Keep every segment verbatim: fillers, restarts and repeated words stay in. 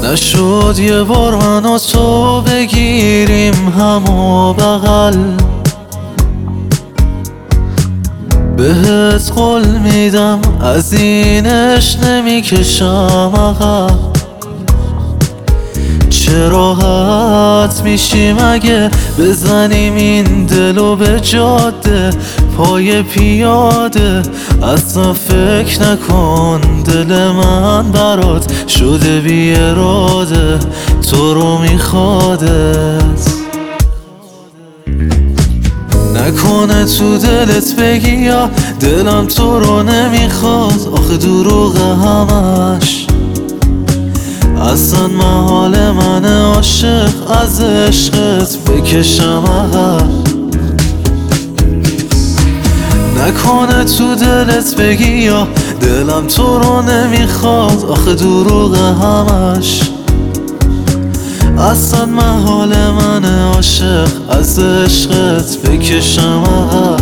نشد یه بار من و تو بگیریم همو بغل، بهت قول میدم از اینش نمیکشم عقب. چه راحت میشیم اگه بزنیم این دلو به جاده، پای پیاده. اصلا فکر نکن دل من برات شده بی اراده، تو رو میخوادت. نکنه تو دلت بگی یا دلم تو رو نمیخواد، آخه دروغه همش. اصلا محال من عاشق از عشقت بکشم عقب. نکنه تو دلت بگی یا دلم تو رو نمیخواد، آخه دروغه همش. اصلا محال من عاشق از عشقت بکشم عقب.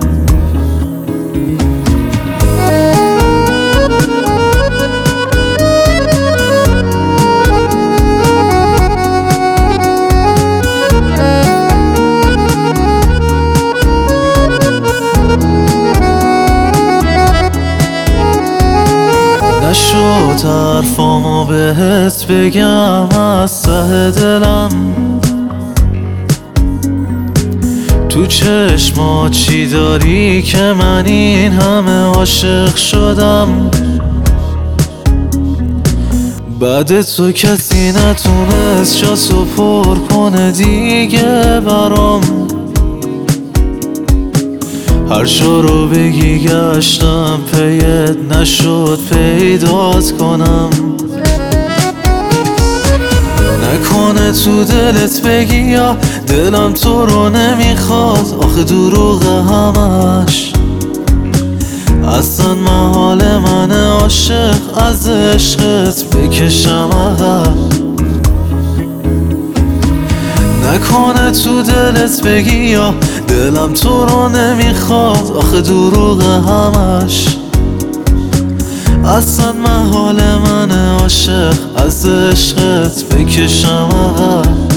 نشد حرفامو بهت بگم از ته دلم، تو چشمات چی داری که من این همه عاشق شدم. بعد تو کسی نتونست جاسو پر کنه دیگه برام. هر جا رو بگی گشتم پیت نشد پیدات کنم. نکنه تو دلت بگی یا دلم تو رو نمیخواد، آخه دروغه همش. اصلا محال من عاشق از عشقت بکشم عقب. نکنه تو دلت بگی یا دلم تو رو نمیخواد، آخه دروغه همش. اصلا محال من عاشق از عشقت بکشم عقب.